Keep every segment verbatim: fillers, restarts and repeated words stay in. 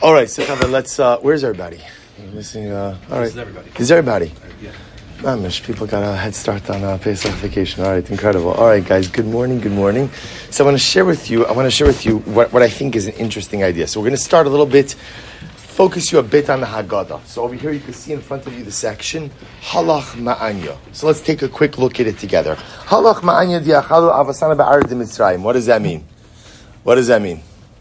All right, so let's. Uh, where's everybody? I'm missing. Uh, all right, is everybody? Is everybody? Uh, yeah. Mamish, people got a head start on uh, Pesach vacation. All right, incredible. All right, guys. Good morning. Good morning. So I want to share with you. I want to share with you what, what I think is an interesting idea. So we're going to start a little bit. Focus you a bit on the Haggadah. So over here you can see in front of you the section Halach Ma'anya. So let's take a quick look at it together. Halach Ma'anya diachalu avasana ba'ared Mitzrayim. What does that mean? What does that mean?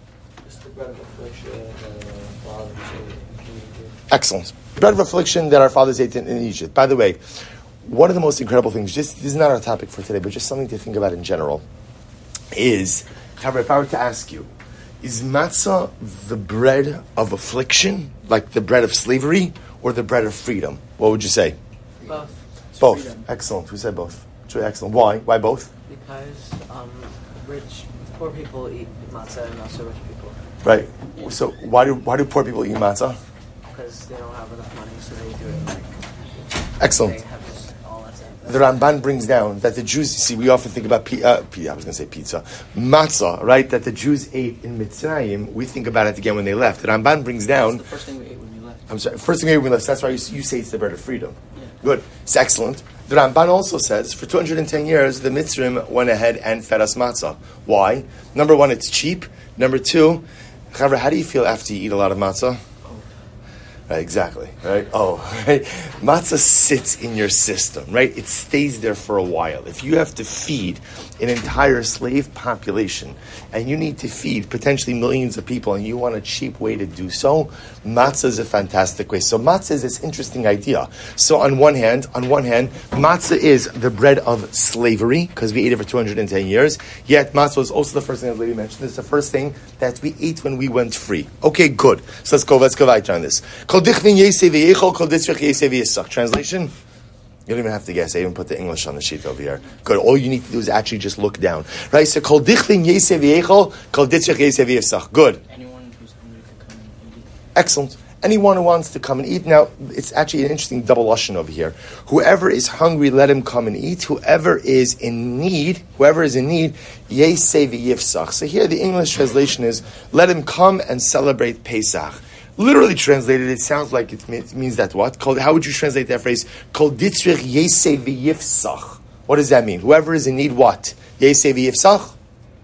Excellent. Bread of affliction that our fathers ate in, in Egypt. By the way, one of the most incredible things, just this is not our topic for today, but just something to think about in general, is, however, if I were to ask you, is matzah the bread of affliction, like the bread of slavery, or the bread of freedom? What would you say? Both. It's Both. freedom. Excellent. We said both. It's really excellent. Why? Why both? Because um, rich, poor people eat matzah and also rich people. Right. So why do why do poor people eat matzah? Because they don't have enough money, so they do it like... Excellent. They have just all that stuff. The Ramban brings down that the Jews, see, we often think about, pi- uh, pi- I was going to say pizza, matzah, right, that the Jews ate in Mitzrayim. We think about it again when they left. The Ramban brings down... That's the first thing we ate when we left. I'm sorry, first thing we ate when we left, that's why you, you say it's the bread of freedom. Yeah. Good. It's excellent. The Ramban also says, for two hundred ten years, the Mitzrayim went ahead and fed us matzah. Why? Number one, it's cheap. Number two, Chavra, how do you feel after you eat a lot of matzah? Right, exactly, right? Oh, right? Matzah sits in your system, right? It stays there for a while. If you have to feed an entire slave population and you need to feed potentially millions of people and you want a cheap way to do so, matzah is a fantastic way. So matzah is this interesting idea. So on one hand, on one hand, matzah is the bread of slavery because we ate it for two hundred ten years. Yet matzah is also the first thing that lady mentioned. It's the first thing that we ate when we went free. Okay, good. So let's go, let's go right on this. Translation? You don't even have to guess. I even put the English on the sheet over here. Good. All you need to do is actually just look down. Right? So, kol dichvin yeseh v'yechol, kol ditzrich yeseh v'yesach. Good. Anyone who's hungry can come and eat. Excellent. Anyone who wants to come and eat. Now, it's actually an interesting double lashon over here. Whoever is hungry, let him come and eat. Whoever is in need, whoever is in need, yeseh v'yifsach. So here the English translation is, let him come and celebrate Pesach. Literally translated, it sounds like it means that what? How would you translate that phrase? Kol ditzrich yeseh v'yifsach. What does that mean? Whoever is in need, what? Yeseh v'yifsach?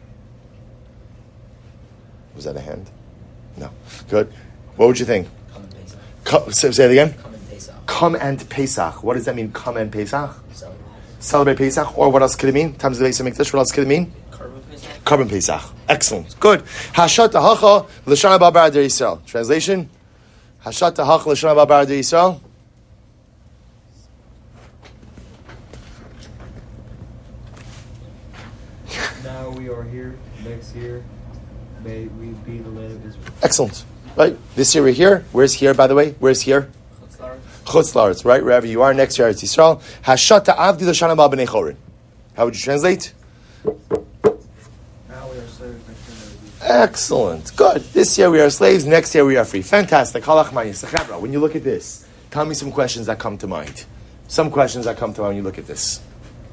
Was that a hand? No. Good. What would you think? Come and Pesach. Come, say, say it again. Come and Pesach. Come and Pesach. What does that mean? Come and Pesach? So, Celebrate Pesach. Or what else could it mean? Times the Beis HaMikdash. What else could it mean? Carbon Pesach. Carbon Pesach. Excellent. Good. Hashat hacha l'shana haba b'Arei Yisrael. Translation? Hashat hacha l'shana haba b'Arei Yisrael. Now we are here. Next year, may we be the land of Israel. Excellent. Right? This year we're here. Where's here, by the way? Where's here? Chutz La'aretz, right? Wherever you are, next year, Eretz Yisrael. Hashat ta'avdi l'shana haba b'nei chorin. How would you translate? Now we are slaves. Next year, may we be. Excellent. Good. This year we are slaves. Next year we are free. Fantastic. Halach ma'yis. Chavra, when you look at this, tell me some questions that come to mind. Some questions that come to mind when you look at this.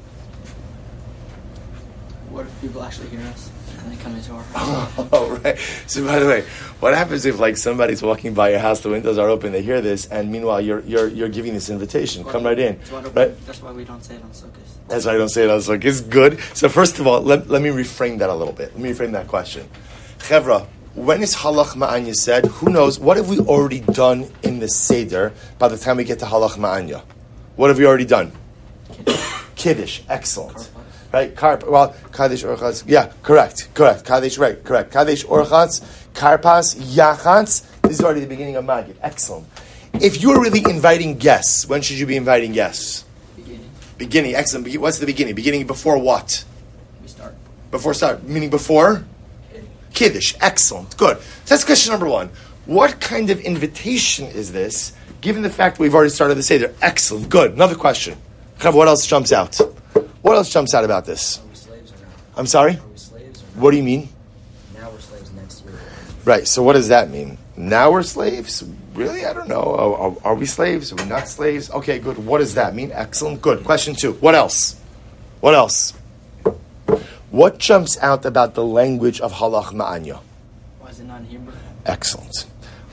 What if people actually hear us and they come into our house? Oh, right. So, by the way, what happens if, like, somebody's walking by your house, the windows are open, they hear this, and meanwhile you're you're you're giving this invitation? Come right in, That's why, right? that's why we don't say it on Sukkot. That's why I don't say it. I was like, it's good. So, first of all, let, let me reframe that a little bit. Let me reframe that question. Chevra, when is Halach Ma'anya said? Who knows? What have we already done in the Seder by the time we get to Halach Ma'anya? What have we already done? Kiddush. Excellent. Right? Karp. Well, Kaddish Orchatz. Yeah, correct. Correct. Kaddish, right. Correct. Kaddish Orchatz, Karpas, Yachatz. This is already the beginning of Magid. Excellent. If you're really inviting guests, when should you be inviting guests? Beginning. Beginning. Excellent. Be- What's the beginning? Beginning before what? We start. Before start. Meaning before? Kiddush. Excellent. Good. So that's question number one. What kind of invitation is this, given the fact we've already started the Seder? Excellent. Good. Another question. What else jumps out? What else jumps out about this? Are we slaves or not? I'm sorry? Are we slaves or not? What do you mean? Now we're slaves next year. Right, so what does that mean? Now we're slaves? Really? I don't know. Are, are, are we slaves? Are we not slaves? Okay, good. What does that mean? Excellent. Good. Question two. What else? What else? What jumps out about the language of Halach Ma'anya? Why is it not in Hebrew? Excellent.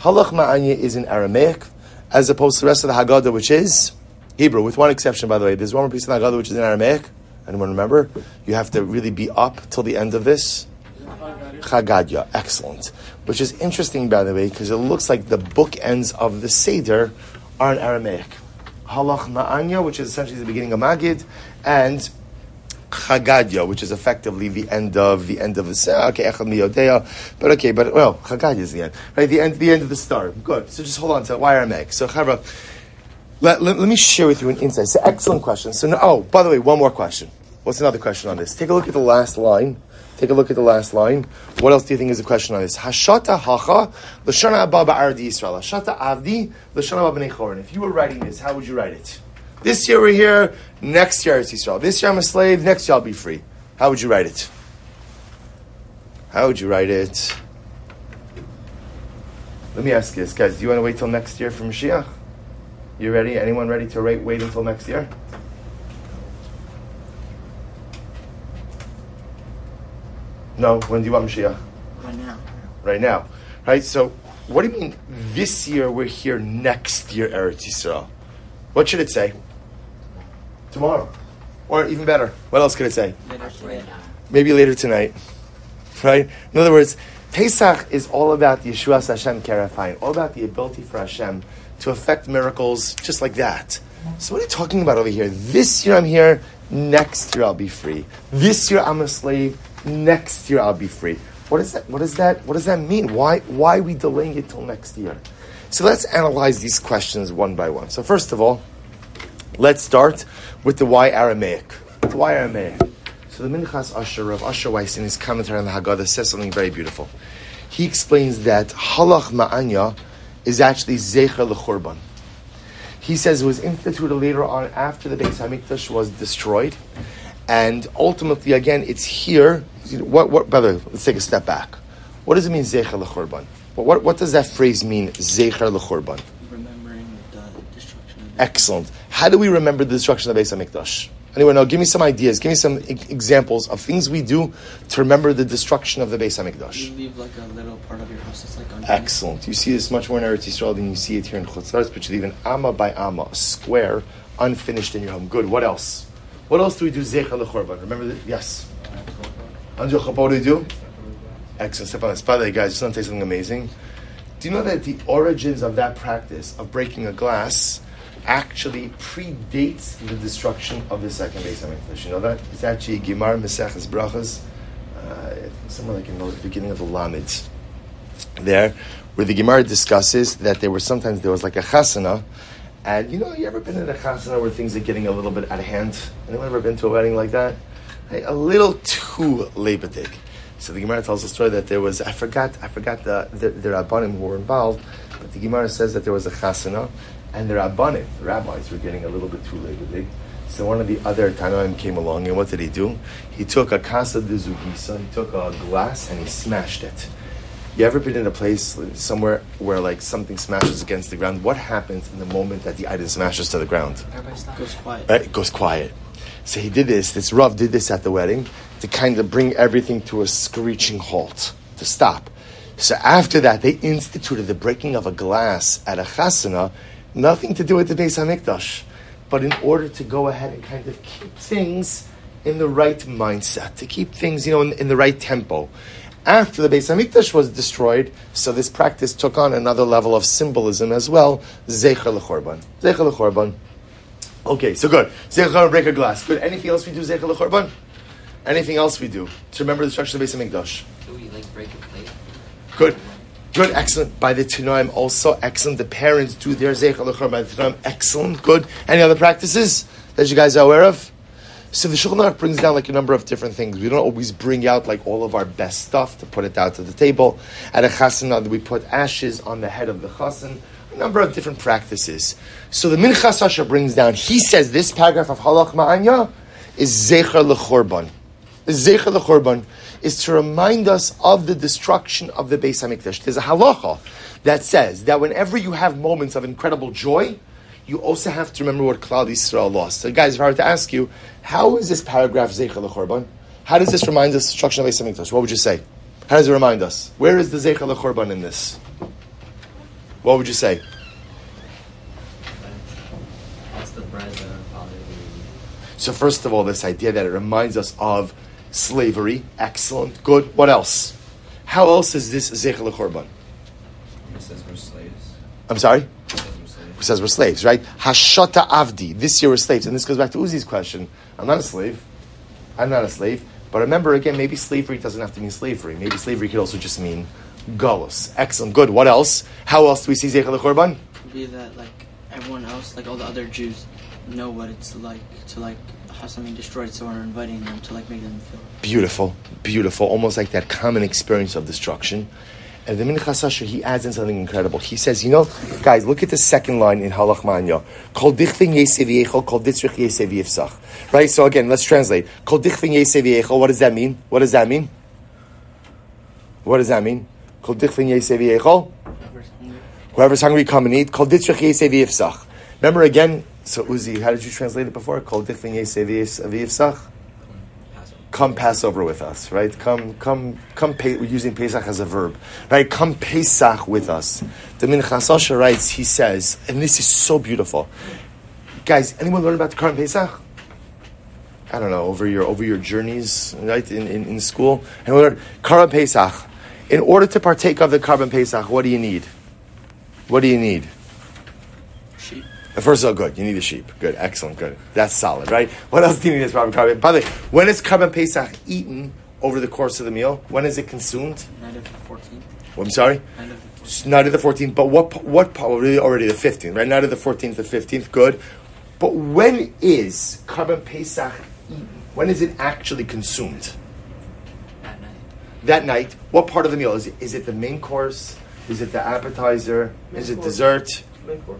Halach Ma'anya is in Aramaic, as opposed to the rest of the Haggadah, which is Hebrew, with one exception, by the way. There's one more piece of the Haggadah which is in Aramaic. Anyone remember? You have to really be up till the end of this. Chagadia, excellent. Which is interesting, by the way, because it looks like the bookends of the Seder are in Aramaic. Halach Ma'anya, which is essentially the beginning of Magid, and Chagadia, which is effectively the end of the end of the Seder. Okay, Echad Miyodea, but okay, but well, Chagadia is the end, right? The end, the end of the star. Good. So just hold on to why Aramaic. So Chavra, let, let, let me share with you an insight. It's an excellent question. So no, oh, by the way, one more question. What's another question on this? Take a look at the last line. Take a look at the last line. What else do you think is a question on this? Hashata hacha l'shana abba ba'ardi Yisrael. Hashata avdi l'shana abba b'nei chorin. If you were writing this, how would you write it? This year we're here. Next year it's Yisrael. This year I'm a slave. Next year I'll be free. How would you write it? How would you write it? Let me ask you this, guys. Do you want to wait till next year for Mashiach? You ready? Anyone ready to wait, wait until next year? No. When do you want Mashiach? Right now. Right now. Right? So, what do you mean, this year we're here, next year Eretz Yisrael? What should it say? Tomorrow. Or even better, what else could it say? Later today. Maybe later tonight. Right? In other words, Pesach is all about the Yeshuas Hashem Kerafayim, all about the ability for Hashem to effect miracles just like that. So what are you talking about over here? This year I'm here, next year I'll be free. This year I'm a slave, next year I'll be free. What is that? What is that? What does that mean? Why why are we delaying it till next year? So let's analyze these questions one by one. So first of all, let's start with the why Aramaic. The why Aramaic. So the Minchas Asher of Asher Weiss in his commentary on the Haggadah says something very beautiful. He explains that Halach Ma'anya is actually Zecher L'Churban. He says it was instituted later on after the Beis HaMikdash was destroyed. And ultimately, again, it's here. What, what, by the way, let's take a step back. What does it mean, Zecher L'Churban? What, what, what does that phrase mean, Zecher L'Churban? Remembering the destruction of the Excellent. How do we remember the destruction of the Beis HaMikdash? Anyone know? Give me some ideas. Give me some e- examples of things we do to remember the destruction of the Beis HaMikdash. You leave like a little part of your house that's like on Excellent. You see this much more in Eretz Yisrael than you see it here in Chutz La'aretz, but you leave an amma by amma, a square, unfinished in your home. Good. What else? What else do we do? Zecher L'Churban. Remember that? Yes. Anjo Chapa, what do we do? Excellent. Step on this. By the way, guys, just want to tell you something amazing. Do you know that the origins of that practice of breaking a glass actually predates the destruction of the second Beis HaMikdash? You know that? It's actually Gemara Maseches Brachas, uh, somewhere like in the beginning of the Lamed, there, where the Gemara discusses that there were sometimes there was like a chasana, and you know, you ever been in a chasana where things are getting a little bit out of hand? Anyone ever been to a wedding like that? Hey, a little too lebedik. So the Gemara tells a story that there was, I forgot, I forgot the the, the Rabbanim who were involved, but the Gemara says that there was a chasana, and the Rabbanim, the rabbis, were getting a little bit too lebedik. So one of the other Tanaim came along, and what did he do? He took a kasa de zugisa, he took a glass, and he smashed it. You ever been in a place somewhere where like something smashes against the ground? What happens in the moment that the item smashes to the ground? Everybody goes quiet. Right? It goes quiet. So he did this, this Rav did this at the wedding to kind of bring everything to a screeching halt, to stop. So after that, they instituted the breaking of a glass at a chasana, nothing to do with the Beis HaMikdash, but in order to go ahead and kind of keep things in the right mindset, to keep things, you know, in, in the right tempo. After the Beis HaMikdash was destroyed, so this practice took on another level of symbolism as well, Zecher L'Churban. Zecher L'Churban. Okay, so good. Zecher L'Churban, break a glass. Good. Anything else we do, Zecher L'Churban? Anything else we do to remember the destruction of the Beis HaMikdash? Do we like break a plate? Good. Good, excellent. By the Tanoim also excellent. The parents do their Zecher L'Churban by the Tanoim. Excellent. Good. Any other practices that you guys are aware of? So the Shulchan Aruch brings down like a number of different things. We don't always bring out like all of our best stuff to put it out to the table. At a chasana, we put ashes on the head of the chasan. A number of different practices. So the Minchas Asher brings down, he says this paragraph of Halach Ma'anya is Zecher L'Churban. Zecher L'Churban is to remind us of the destruction of the Beis HaMikdash. There's a halacha that says that whenever you have moments of incredible joy, you also have to remember what Klal Yisrael lost. So guys, if I were to ask you, how is this paragraph Zecher L'Churban? How does this remind us of the destruction of Beis HaMikdash? What would you say? How does it remind us? Where is the Zecher L'Churban in this? What would you say? That's the bread that our father gave. So first of all, this idea that it reminds us of slavery. Excellent. Good. What else? How else is this Zecher L'Chorban? It says we're slaves. I'm sorry? It says we're slaves. It says we're slaves, right? Hashata Avdi. This year we're slaves. And this goes back to Uzi's question. I'm not a slave. I'm not a slave. But remember, again, maybe slavery doesn't have to mean slavery. Maybe slavery could also just mean galus. Excellent. Good. What else? How else do we see Zecher L'Chorban? Be that like everyone else, like all the other Jews, know what it's like to like have something destroyed, so we're inviting them to like make them feel. Beautiful. Beautiful. Almost like that common experience of destruction. And the Minchas Asher, he adds in something incredible. He says, you know, guys, look at the second line in Halach Manya. Kol dichvin yesev yecho, kol ditzrich yesev yifsach. Right? So again, let's translate. Kol dichvin yesev yecho, what does that mean? What does that mean? What does that mean? Kol dichvin yesev yecho. Whoever's hungry. Whoever's hungry, come and eat. Kol ditzrich yesev yifsach. Remember again, so Uzi, how did you translate it before? Kol dichvin yesev yifsach. Come Passover with us, right? Come, come, come. We're using Pesach as a verb, right? Come Pesach with us. The Minchas Asher writes. He says, and this is so beautiful, guys. Anyone learn about the Karban Pesach? I don't know, over your over your journeys, right? In in, in school, and we learned Karban Pesach. In order to partake of the Karban Pesach, what do you need? What do you need? Sheep. First of all, good. You need a sheep. Good. Excellent. Good. That's solid, right? What else do you need as Rabbi Karban? By the way, when is Karban Pesach eaten over the course of the meal? When is it consumed? Night of the fourteenth. Well, I'm sorry? Night of the fourteenth. It's night of the fourteenth. But what, what, well, really already the fifteenth, right? Night of the fourteenth, the fifteenth. Good. But when is Karban Pesach eaten? When is it actually consumed? That night. That night. What part of the meal? Is it, is it the main course? Is it the appetizer? Main is it course. dessert? Main course.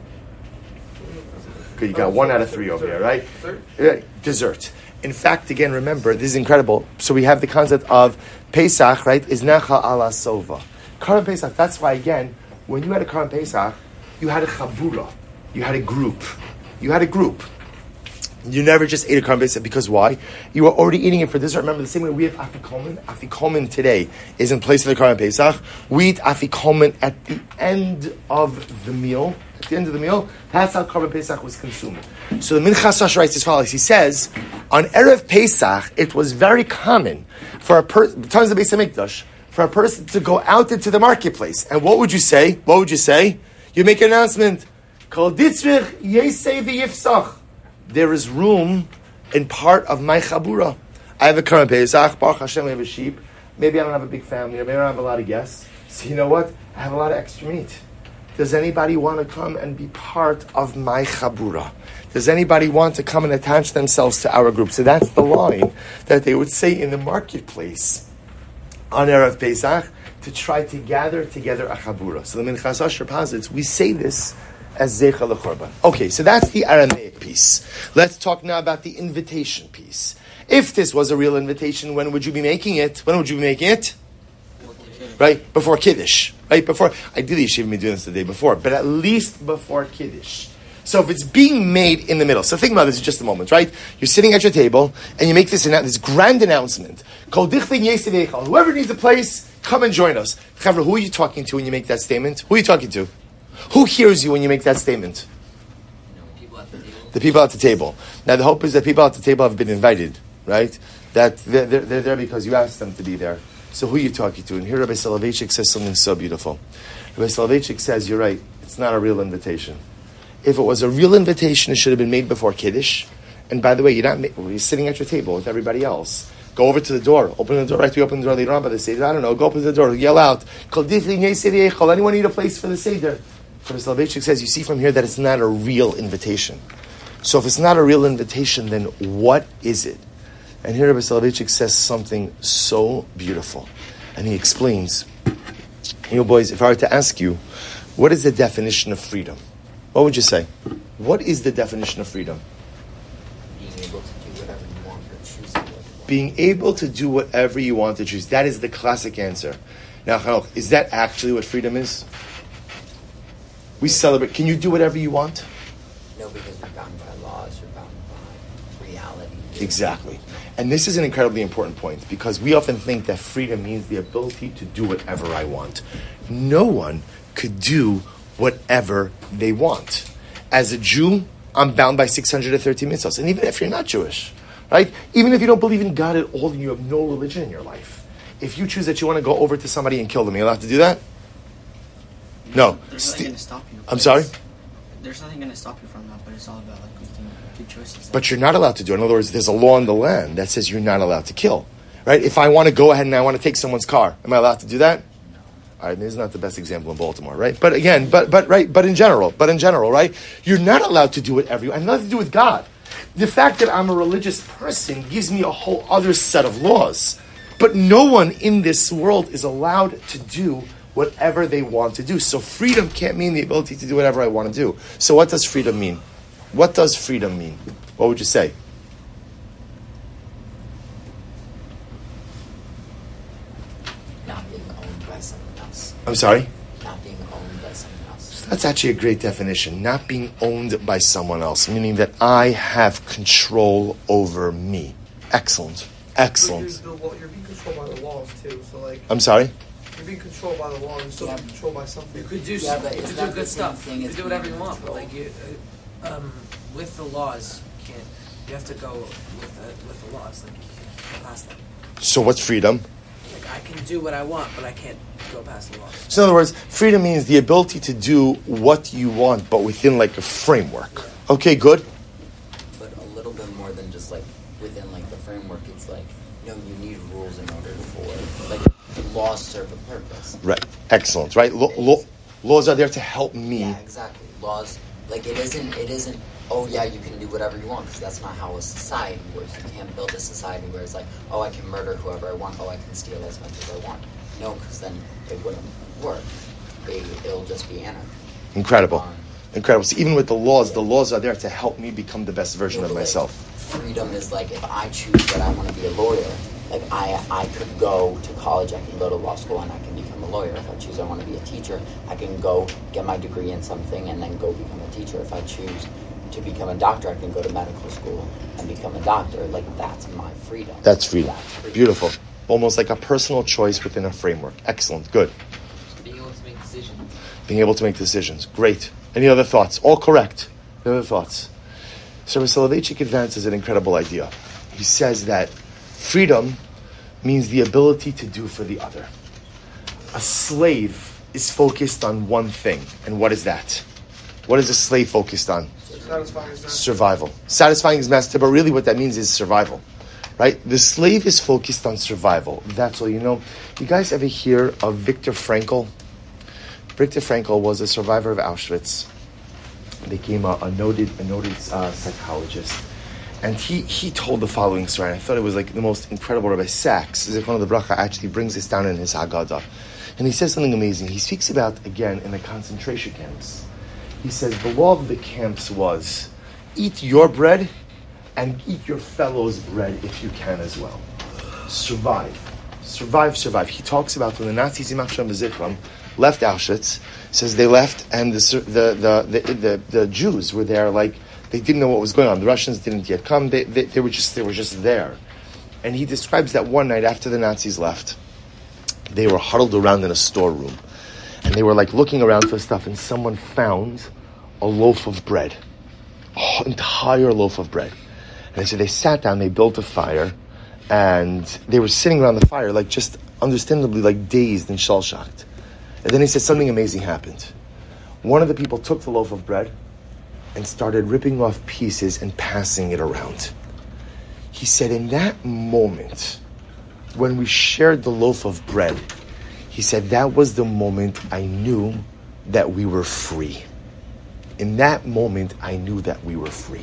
Good, you got one out of three over here, right? Dessert. Yeah, dessert. In fact, again, remember, this is incredible. So we have the concept of Pesach, right? Is Necha ala Sova. Karban Pesach, that's why, again, when you had a Karban Pesach, you had a Chabura. You had a group. You had a group. You never just ate a Karban Pesach, because why? You were already eating it for dessert. Remember, the same way we have Afikomen. Afikomen today is in place of the Karban Pesach. We eat Afikomen at the end of the meal. At the end of the meal, that's how Karban Pesach was consumed. So the Minchas Asher writes as follows. He says, on Erev Pesach, it was very common for a person, times of the Beis HaMikdash, for a person to go out into the marketplace. And what would you say? What would you say? You make an announcement. Kol ditzrich yesei v'yifsach. There is room in part of my chabura. I have a Karban Pesach. Baruch Hashem, I have a sheep. Maybe I don't have a big family. Maybe I don't have a lot of guests. So you know what? I have a lot of extra meat. Does anybody want to come and be part of my chabura? Does anybody want to come and attach themselves to our group? So that's the line that they would say in the marketplace on Erev Pesach to try to gather together a chabura. So the Minchas Asher posits, we say this as Zecher L'Chorban. Okay, so that's the Aramaic piece. Let's talk now about the invitation piece. If this was a real invitation, when would you be making it? When would you be making it? Right? Before Kiddush. Right? Before, ideally you should even be doing this the day before, but at least before Kiddush. So if it's being made in the middle, so think about this in just a moment, right? You're sitting at your table, and you make this, this grand announcement. Whoever needs a place, come and join us. Chavra, who are you talking to when you make that statement? Who are you talking to? Who hears you when you make that statement? People at the table. The people at the table. Now the hope is that people at the table have been invited, right? That they're, they're, they're there because you asked them to be there. So who are you talking to? And here Rabbi Soloveitchik says something so beautiful. Rabbi Soloveitchik says, you're right, it's not a real invitation. If it was a real invitation, it should have been made before Kiddush. And by the way, you're not ma- you're sitting at your table with everybody else. Go over to the door. Open the door. Right, we open the door later on by the Seder. I don't know. Go open the door. Yell out. Anyone need a place for the Seder? Rabbi Soloveitchik says, you see from here that it's not a real invitation. So if it's not a real invitation, then what is it? And here Rabbi Soloveitchik says something so beautiful. And he explains, you know, boys, if I were to ask you, what is the definition of freedom? What would you say? What is the definition of freedom? Being able to do whatever you want Being able to do whatever you want to to choose. choose. That is the classic answer. Now, Chanok, is that actually what freedom is? We celebrate. Can you do whatever you want? No, because we're bound by laws, we're bound by reality. Exactly. And this is an incredibly important point because we often think that freedom means the ability to do whatever I want. No one could do whatever they want. As a Jew, I'm bound by six hundred thirty mitzvahs. And even if you're not Jewish, right? Even if you don't believe in God at all and you have no religion in your life, if you choose that you want to go over to somebody and kill them, are you allowed to do that? No. There's nothing going to stop you. I'm sorry? There's nothing going to stop you from that, but it's all about like making good choices. But you're not allowed to do it. In other words, there's a law in the land that says you're not allowed to kill. Right? If I want to go ahead and I want to take someone's car, am I allowed to do that? All right, this is not the best example in Baltimore, right? But again, but but right, but in general, but in general, right? You're not allowed to do it everywhere. It has nothing to do with God. The fact that I'm a religious person gives me a whole other set of laws. But no one in this world is allowed to do whatever they want to do. So freedom can't mean the ability to do whatever I want to do. So what does freedom mean? What does freedom mean? What would you say? Not being owned by someone else. I'm sorry? Not being owned by someone else. That's actually a great definition. Not being owned by someone else, meaning that I have control over me. Excellent. Excellent. But you're, the, you're being controlled by the laws too. So like, I'm sorry? you're being controlled by the laws. You're still Yeah. being controlled by something. You could do Yeah, some, but you it's could not do the good same stuff. thing You as could do whatever being you want, but controlled. like you, uh, um, with the laws, you can't. You have to go with the with the laws. Like you can't go past them. So what's freedom? Like I can do what I want, but I can't go past the laws. So in other words, freedom means the ability to do what you want, but within like a framework. Okay, good. But a little bit more than just like within like the framework. It's like, no, you need rules in order for like laws serve a purpose. Right. Excellent. Right. Law, law, laws are there to help me. Yeah, exactly. Laws, like it isn't. It isn't. Oh yeah, you can do whatever you want, because that's not how a society works. You can't build a society where it's like, oh, I can murder whoever I want. Oh, I can steal as much as I want. No, because then it wouldn't work. It, it'll just be anarchy. Incredible. Um, Incredible. So even with the laws, the laws are there to help me become the best version Yeah, of but, like, myself. freedom is like, if I choose that I want to be a lawyer, like I I could go to college, I can go to law school, and I can become a lawyer. If I choose I want to be a teacher, I can go get my degree in something and then go become a teacher. If I choose to become a doctor, I can go to medical school and become a doctor. Like, that's my freedom. That's freedom. That's freedom. Beautiful. Almost like a personal choice within a framework. Excellent. Good. Being able to make decisions. Being able to make decisions. Great. Any other thoughts? All correct. Any other thoughts? So Soloveitchik advances an incredible idea. He says that freedom means the ability to do for the other. A slave is focused on one thing. And what is that? What is a slave focused on? Satisfying his master. Survival. Satisfying his master, but really what that means is survival. Right? The slave is focused on survival. That's all. You know, you guys ever hear of Viktor Frankl? Viktor Frankl was a survivor of Auschwitz. Became a, a noted a noted uh, psychologist. And he, he told the following story. I thought it was like the most incredible. Rabbi Sachs, Zichrono Livracha, actually brings this down in his Haggadah. And he says something amazing. He speaks about, again, in the concentration camps. He says the law of the camps was, eat your bread and eat your fellow's bread if you can as well. Survive. Survive, survive. He talks about when the Nazis, Yimach Shem V'Zichram, left Auschwitz, says they left and the, the, the, the, the, the Jews were there like, they didn't know what was going on. The Russians didn't yet come. They, they, they were just they were just there. And he describes that one night after the Nazis left, they were huddled around in a storeroom. And they were like looking around for stuff, and someone found a loaf of bread. An entire loaf of bread. And they said they sat down, they built a fire, and they were sitting around the fire like just understandably like dazed and shell-shocked. And then he said something amazing happened. One of the people took the loaf of bread and started ripping off pieces and passing it around. He said, in that moment, when we shared the loaf of bread, he said, that was the moment I knew that we were free. In that moment, I knew that we were free.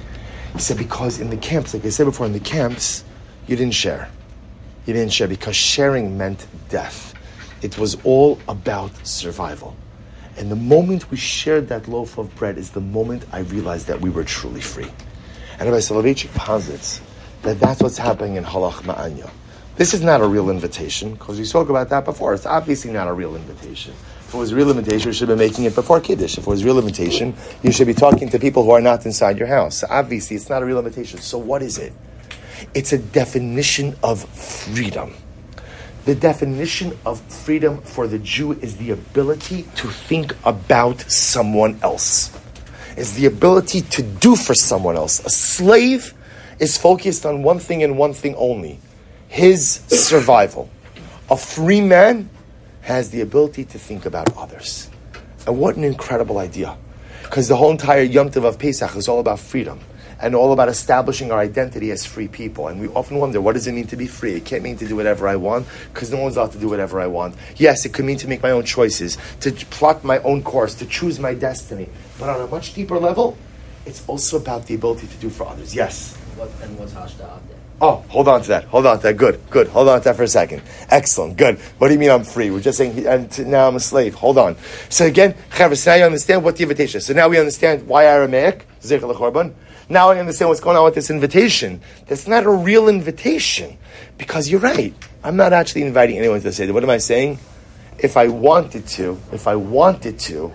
He said, because in the camps, like I said before, in the camps, you didn't share. You didn't share because sharing meant death. It was all about survival. And the moment we shared that loaf of bread is the moment I realized that we were truly free. And Rabbi Soloveitchik posits that that's what's happening in Halach Ma'anya. This is not a real invitation, because we spoke about that before. It's obviously not a real invitation. If it was a real invitation, you should be making it before Kiddush. If it was a real invitation, you should be talking to people who are not inside your house. So obviously, it's not a real invitation. So what is it? It's a definition of freedom. The definition of freedom for the Jew is the ability to think about someone else. Is the ability to do for someone else. A slave is focused on one thing and one thing only, his survival. A free man has the ability to think about others. And what an incredible idea. Because the whole entire Yom Tov of Pesach is all about freedom and all about establishing our identity as free people. And we often wonder, what does it mean to be free? It can't mean to do whatever I want, because no one's allowed to do whatever I want. Yes, it could mean to make my own choices, to plot my own course, to choose my destiny. But on a much deeper level, it's also about the ability to do for others. Yes? What, and what's Hashda Avdeh? Oh, hold on to that. Hold on to that. Good, good. Hold on to that for a second. Excellent. Good. What do you mean I'm free? We're just saying, and t- now I'm a slave. Hold on. So again, Chavos, so now you understand what the invitation is. So now we understand why Aramaic, Zecher L'Chorban. Now I understand what's going on with this invitation. That's not a real invitation. Because you're right. I'm not actually inviting anyone to say that. What am I saying? If I wanted to, if I wanted to,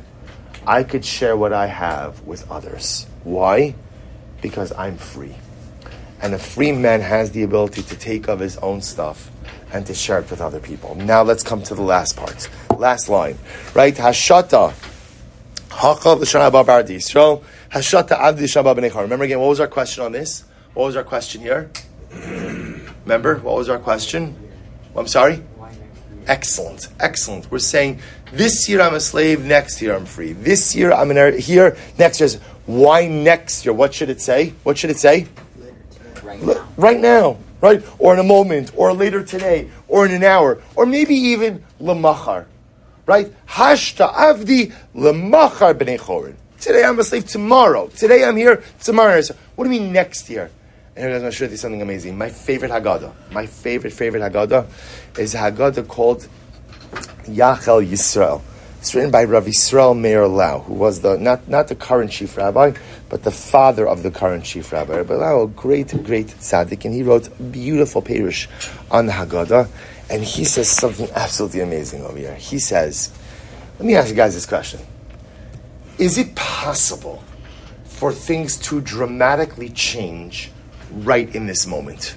I could share what I have with others. Why? Because I'm free. And a free man has the ability to take of his own stuff and to share it with other people. Now let's come to the last part. Last line. Right? Hashata. Hacha l'shana haba b'Ardi Yisrael. Hashata avdi l'shana haba b'nei Chorban. Remember again, what was our question on this? What was our question here? Remember, what was our question? I'm sorry? Excellent. Excellent. We're saying, this year I'm a slave, next year I'm free. This year I'm in here, next year. Why next year? What should it say? What should it say? Right now. Right now, right? Or in a moment, or later today, or in an hour, or maybe even lemachar, right? Hashta avdi lemachar b'nei chorin. Today I'm a slave, tomorrow. Today I'm here, tomorrow. What do you mean next year? And I'm going to show you something amazing. My favorite Haggadah, my favorite, favorite Haggadah is a Haggadah called Yachel Yisrael. It's written by Rav Yisrael Meir Lau, who was the not, not the current chief rabbi, but the father of the current chief rabbi. Rabbi Lau, a great, great tzaddik, and he wrote a beautiful perush on the Haggadah, and he says something absolutely amazing over here. He says, let me ask you guys this question. Is it possible for things to dramatically change right in this moment?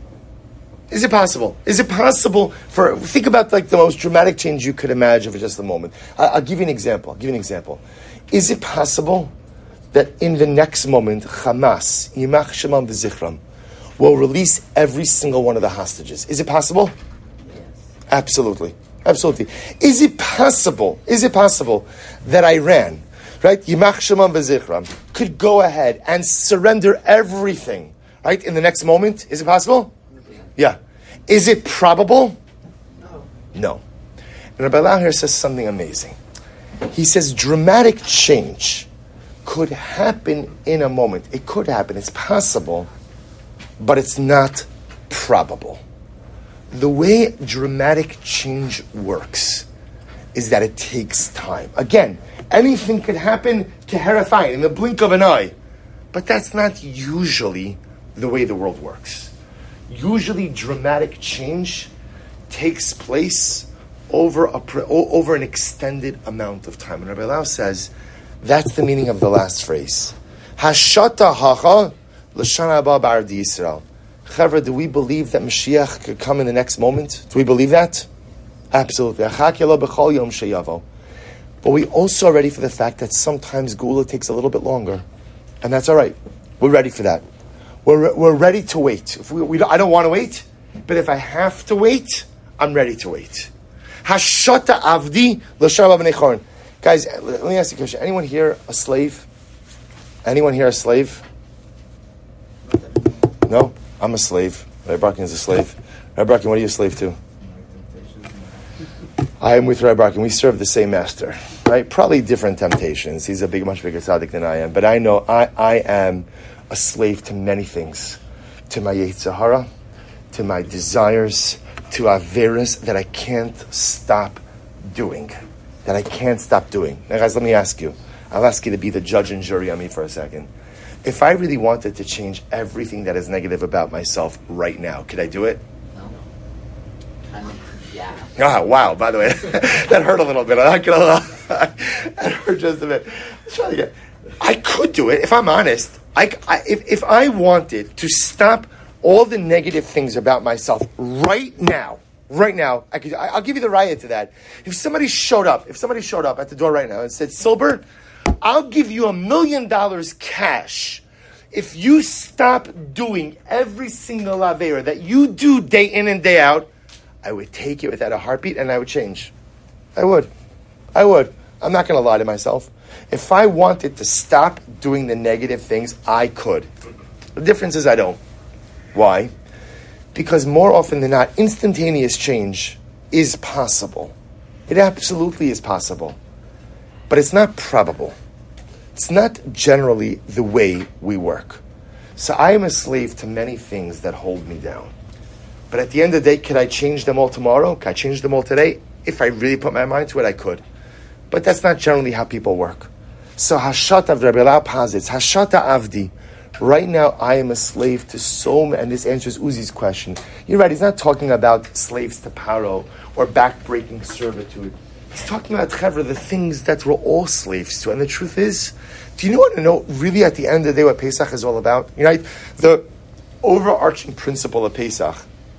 Is it possible? Is it possible for, think about like the most dramatic change you could imagine for just a moment. I, I'll give you an example. I'll give you an example. Is it possible that in the next moment, Hamas, Yimach Shemam V'Zichram, will release every single one of the hostages? Is it possible? Yes. Absolutely. Absolutely. Is it possible, is it possible that Iran, right, Yimach Shemam V'Zichram, could go ahead and surrender everything, right, in the next moment? Is it possible? Yeah. Is it probable? No. No. And Rabbi Lau here says something amazing. He says dramatic change could happen in a moment. It could happen. It's possible, but it's not probable. The way dramatic change works is that it takes time. Again, anything could happen keherafayin, in the blink of an eye. But that's not usually the way the world works. Usually dramatic change takes place over a over an extended amount of time. And Rabbi Lau says that's the meaning of the last phrase. Hashata hacha l'shana haba b'Ardi Yisrael. Chavra, do we believe that Mashiach could come in the next moment? Do we believe that? Absolutely. But we also are ready for the fact that sometimes Geula takes a little bit longer. And that's all right. We're ready for that. We're, we're ready to wait. If we, we don't, I don't want to wait, but if I have to wait, I'm ready to wait. Hashata avdi l'shana haba b'nei Chorban. Guys, let me ask you a question. Anyone here a slave? Anyone here a slave? No? I'm a slave. Rabbi Bracken is a slave. Rabbi Bracken, what are you a slave to? I am with Rabbi Bracken. We serve the same master, right? Probably different temptations. He's a big, much bigger tzaddik than I am. But I know I, I am a slave to many things. To my Yetzer Hara, to my desires, to averas that I can't stop doing. That I can't stop doing. Now guys, let me ask you. I'll ask you to be the judge and jury on me for a second. If I really wanted to change everything that is negative about myself right now, could I do it? No. I mean, yeah. Ah, wow, by the way, that hurt a little bit. I'm not gonna lie. That hurt just a bit. Let's try it again. I could do it, if I'm honest. I, I, if, if I wanted to stop all the negative things about myself right now, right now, I could, I, I'll give you the riot to that. If somebody showed up, if somebody showed up at the door right now and said, Silber, I'll give you a million dollars cash if you stop doing every single Avera that you do day in and day out, I would take it without a heartbeat and I would change. I would. I would. I'm not going to lie to myself. If I wanted to stop doing the negative things, I could. The difference is I don't. Why? Because more often than not, instantaneous change is possible. It absolutely is possible. But it's not probable. It's not generally the way we work. So I am a slave to many things that hold me down. But at the end of the day, could I change them all tomorrow? Could I change them all today? If I really put my mind to it, I could. But that's not generally how people work. So Hashata Rabbi Lau posits, Hashata Avdi. Right now, I am a slave to so many, and this answers Uzi's question. You're right, he's not talking about slaves to Paro or backbreaking servitude. He's talking about, Chevra, the things that we're all slaves to. And the truth is, do you want to know really at the end of the day what Pesach is all about? You know, the overarching principle of Pesach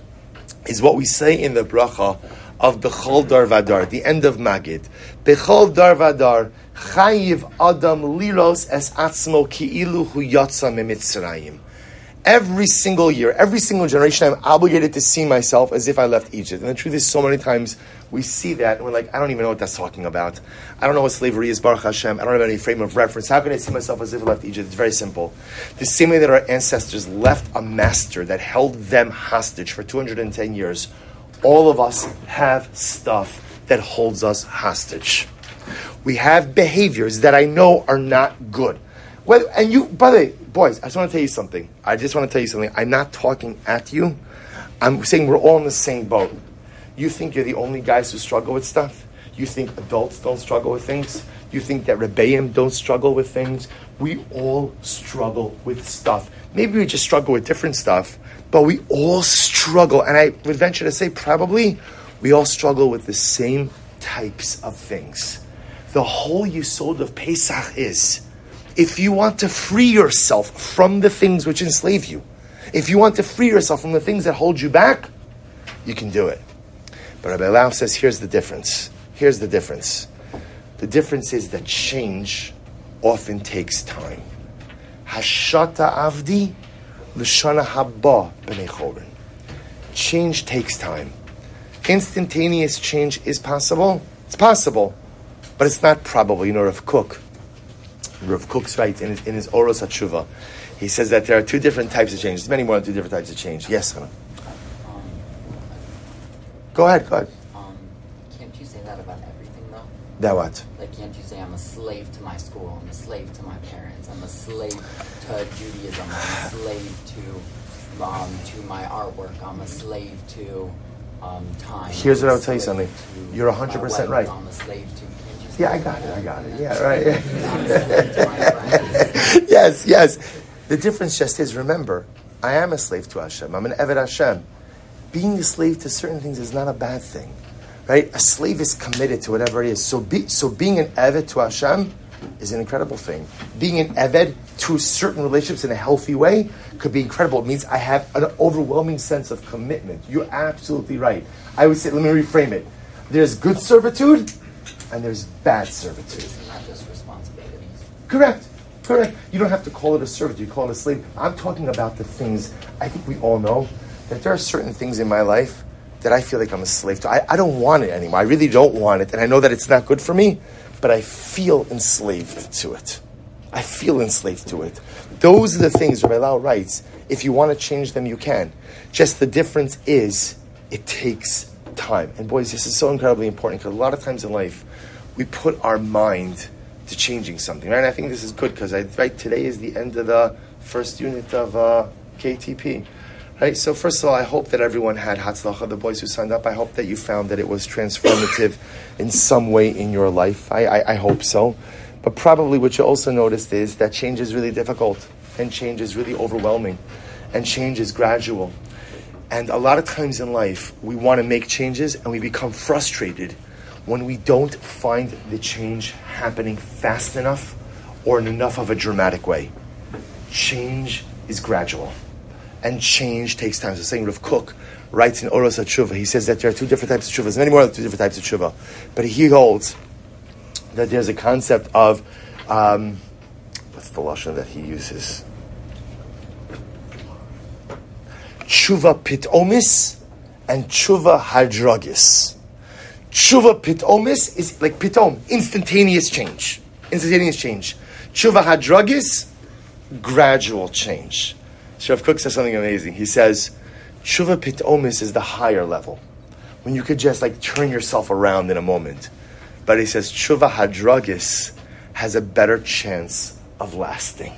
is what we say in the bracha of Bechol Dar Vadar, the end of Magid. Bechol Dar Vadar, Chayiv Adam Liros Es Atzmo Ki'ilu Hu Yatsa Mimitzrayim. Every single year, every single generation, I'm obligated to see myself as if I left Egypt. And the truth is, so many times we see that and we're like, I don't even know what that's talking about. I don't know what slavery is, Baruch Hashem. I don't have any frame of reference. How can I see myself as if I left Egypt? It's very simple. The same way that our ancestors left a master that held them hostage for two hundred ten years, all of us have stuff that holds us hostage. We have behaviors that I know are not good. Well, and you, by the way, boys, I just want to tell you something. I just want to tell you something. I'm not talking at you. I'm saying we're all in the same boat. You think you're the only guys who struggle with stuff? You think adults don't struggle with things? You think that Rebbeim don't struggle with things? We all struggle with stuff. Maybe we just struggle with different stuff, but we all struggle. And I would venture to say probably we all struggle with the same types of things. The whole yesod of Pesach is, if you want to free yourself from the things which enslave you, if you want to free yourself from the things that hold you back, you can do it. But Rabbi Lau says, here's the difference. Here's the difference. The difference is that change often takes time. Hashata avdi l'shana haba b'nei chorin. Change takes time. Instantaneous change is possible. It's possible, but it's not probable. You know, Rav Kook. Rav Kook's right in his, in his Oros HaTshuva. He says that there are two different types of change. There's many more than two different types of change. Yes, Hannah. Um, Go ahead, go ahead. um, can't you say that about everything, though? That what? Like, can't you say I'm a slave to my school, I'm a slave to my parents, I'm a slave to Judaism, I'm a slave to um, to my artwork, I'm a slave to um, time. Here's I'm what a I'll tell you slave something. to You're one hundred percent my wife, right. I'm a slave to... Can't you say Yeah, I that? got it, I got it. Yeah, right. I'm a slave to my friends. Yes, yes. The difference just is, remember, I am a slave to Hashem. I'm an Eved Hashem. Being a slave to certain things is not a bad thing, right? A slave is committed to whatever it is. So, be, so being an Eved to Hashem is an incredible thing. Being an Eved to certain relationships in a healthy way could be incredible. It means I have an overwhelming sense of commitment. You're absolutely right. I would say, let me reframe it. There's good servitude and there's bad servitude. It's not just responsibilities. Correct. Correct. You don't have to call it a servant. You call it a slave. I'm talking about the things, I think we all know, that there are certain things in my life that I feel like I'm a slave to. I, I don't want it anymore. I really don't want it. And I know that it's not good for me, but I feel enslaved to it. I feel enslaved to it. Those are the things, Rabbi Lau writes, if you want to change them, you can. Just the difference is, it takes time. And boys, this is so incredibly important, because a lot of times in life, we put our mind to changing something, right? And I think this is good, because I right today is the end of the first unit of uh, K T P. Right, so first of all, I hope that everyone had Hatzlacha, the boys who signed up. I hope that you found that it was transformative in some way in your life. I, I, I hope so. But probably what you also noticed is that change is really difficult, and change is really overwhelming, and change is gradual. And a lot of times in life, we want to make changes, and we become frustrated when we don't find the change happening fast enough or in enough of a dramatic way. Change is gradual. And change takes time. So saying Rav Kook, writes in Oros HaTshuva, he says that there are two different types of tshuva. There's many more than two different types of tshuva. But he holds that there's a concept of, um, what's the lashon that he uses? Tshuva pitomis and tshuva hadragis. Tshuva pitomis is like pitom, instantaneous change. Instantaneous change. Tshuva hadragis, gradual change. Shrav Kook says something amazing. He says, tshuva pitomis is the higher level, when you could just like turn yourself around in a moment. But he says, tshuva hadragis has a better chance of lasting.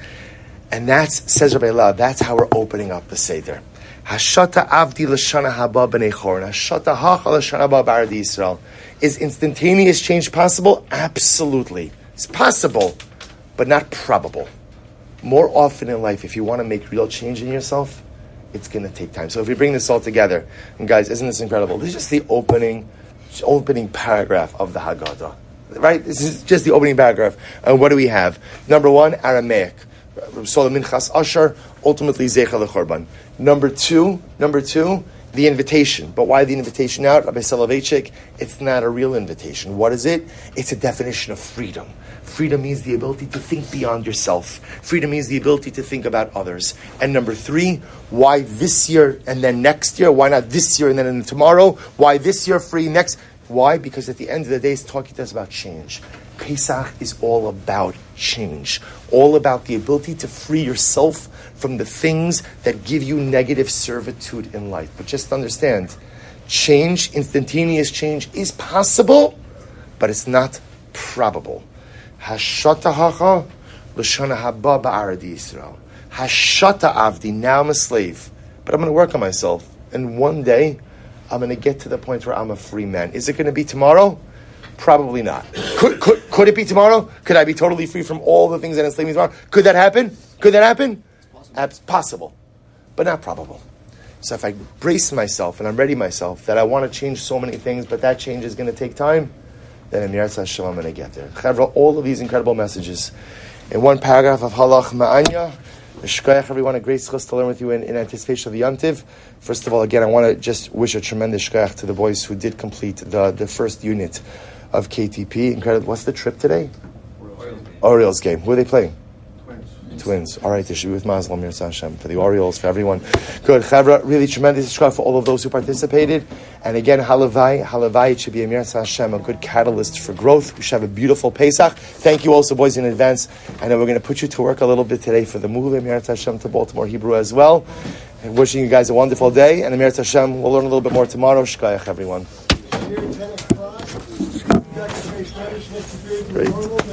And that's, says Rabbi Lau, that's how we're opening up the Seder. Hashata avdi l'shana haba b'nei choron. Hashata hacha l'shana haba b'ardi Yisrael. Is instantaneous change possible? Absolutely. It's possible, but not probable. More often in life, if you want to make real change in yourself, it's going to take time. So if we bring this all together, and guys, isn't this incredible? This is just the opening, opening paragraph of the Haggadah. Right? This is just the opening paragraph. And what do we have? Number one, Aramaic. Solomon Chas Asher, ultimately Zecha L'Chorban. Number two, number two, the invitation. But why the invitation out? Rabbi Soloveitchik, it's not a real invitation. What is it? It's a definition of freedom. Freedom means the ability to think beyond yourself. Freedom means the ability to think about others. And number three, why this year and then next year? Why not this year and then tomorrow? Why this year free, next? Why? Because at the end of the day, it's talking to us about change. Pesach is all about change. All about the ability to free yourself from the things that give you negative servitude in life. But just understand, change, instantaneous change is possible, but it's not probable. Hashata hacha l'shana haba ba'aradi Yisrael. Hashata avdi, now I'm a slave, but I'm going to work on myself. And one day, I'm going to get to the point where I'm a free man. Is it going to be tomorrow? Probably not. Could, could, could it be tomorrow? Could I be totally free from all the things that enslave me tomorrow? Could that happen? Could that happen? It's possible, but not probable. So if I brace myself and I'm ready myself that I want to change so many things, but that change is going to take time, then in Yirtzeh Hashem I'm going to get there. Chavra, all of these incredible messages in one paragraph of Halach Ma'anya. Shkoyach, everyone, a great schus to learn with you in, in anticipation of the Yom Tiv. First of all, again, I want to just wish a tremendous shkoyach to the boys who did complete the, the first unit of K T P. Incredible. What's the trip today? Orioles game. Orioles game. Who are they playing? Twins. Twins. All right, they should be with Mazel Yirtzeh Hashem for the Orioles, for everyone. Good. Chavra, really tremendous shkoyach for all of those who participated. And again, halavai, halavai, it should be a Yirtzeh Hashem, a good catalyst for growth. We should have a beautiful Pesach. Thank you also, boys, in advance. I know we're going to put you to work a little bit today for the move of Yirtzeh Hashem to Baltimore Hebrew as well. And wishing you guys a wonderful day. And Yirtzeh Hashem, we'll learn a little bit more tomorrow. Shkoyach, everyone. Great.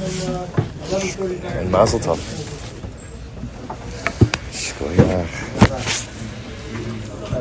And Mazel Tov. Shkoyach.